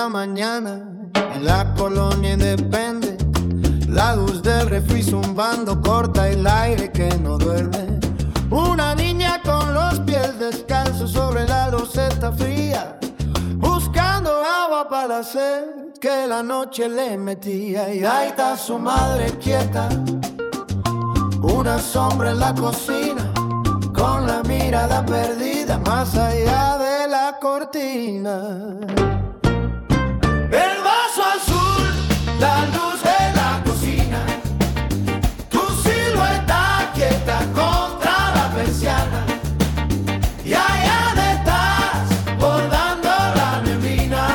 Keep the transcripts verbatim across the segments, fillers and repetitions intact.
la mañana, en la colonia Independe, la luz del refri zumbando corta el aire que no duerme. Una niña con los pies descalzos sobre la loseta fría, buscando agua para la sed que la noche le metía. Y ahí está su madre quieta, una sombra en la cocina, con la mirada perdida más allá de la cortina. El vaso azul, la luz de la cocina, tu silueta quieta contra la persiana, y allá detrás bordando la neblina,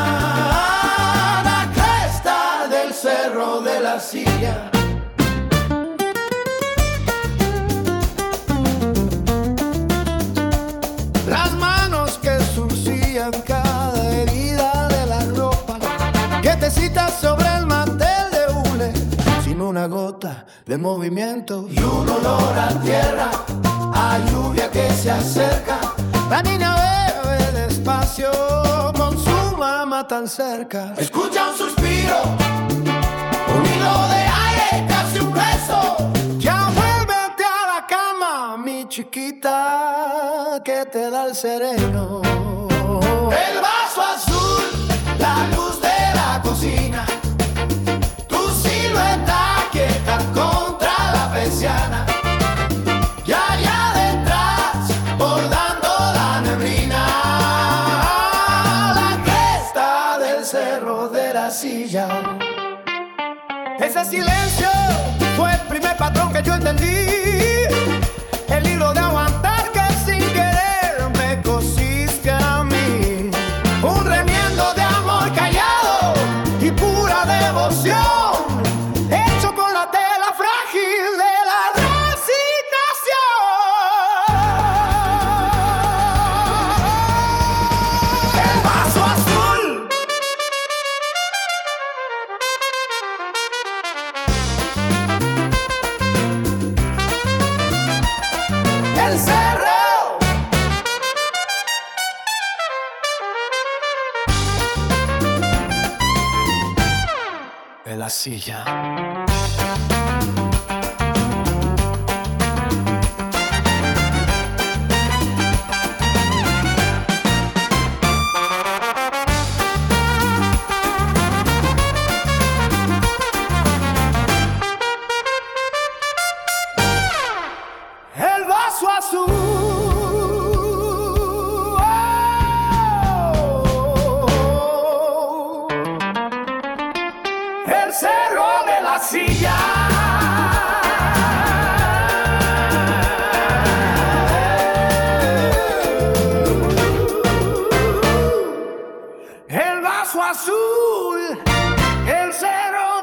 la cresta del cerro de la silla. Las manos que surcían cada herida de la ropa, quietecitas sobre el mantel de hule, sin una gota de movimiento y un olor a tierra, a lluvia que se acerca. La niña bebe despacio con su mamá tan cerca. Escucha un suspiro, un hilo de aire, casi un beso. Ya vuélvete a la cama, mi chiquita, que te da el sereno. El vaso azul, la luz de la cocina, tu silueta quieta contra la persiana, y allá detrás bordando la neblina, la cresta del cerro de la silla. Ese silencio fue el primer patrón que yo entendí, el hilo de aguantar que sin querer me cosiste a mí, un remiendo de amor callado y pura devoción, hecho con la tela frágil de la resignación. El vaso azul, el cerro de la silla. El vaso azul, oh, el cerro de la silla. El vaso azul, el cerro